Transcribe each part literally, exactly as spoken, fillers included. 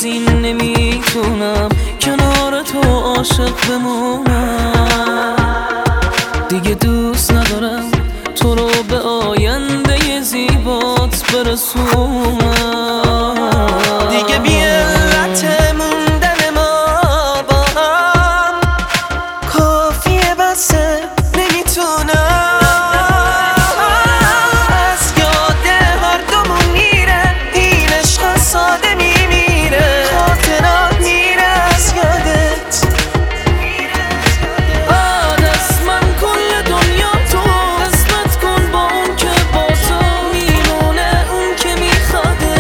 از این نمیتونم کنار تو عاشق بمونم. دیگه دوست ندارم تو رو به آینده زیبات برسونم. دیگه بی علت موندن ما با هم کافیه بسه نمیتونم. از یاد هر دومون میره این عشق ساده میمیره. خاطرات میره از یادت. بعد از من کل دنیا تو قسمت کن با اون که با تو میمونه اون که میخواده.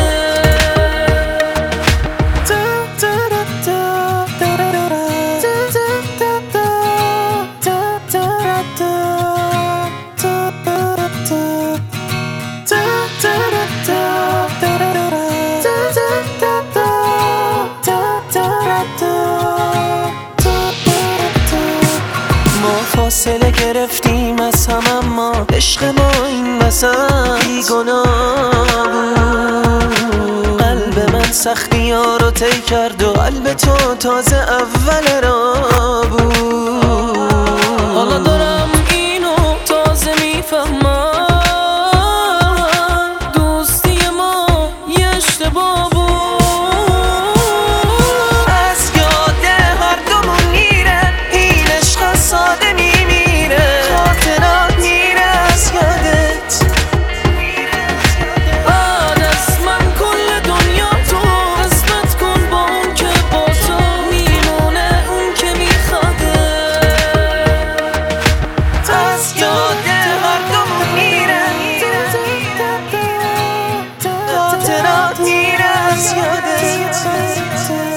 فاصله گرفتیم از هم اما عشق ما این وسط بیگناه بود. قلب من سختی ها رو طی کرد و قلب تو تازه اول راه بود. حالا دارم اینو تازه میفهمم دوستی ما یه اشتباه بود. از یاد هر دومون میره این عشق ساده میمیره. خاطرات میره از یادت. بعد از من کل دنیا تو قسمت کن با اون که با تو میمونه اون که میخواده. از یاد هر دومون میره خاطرات میره از یادت.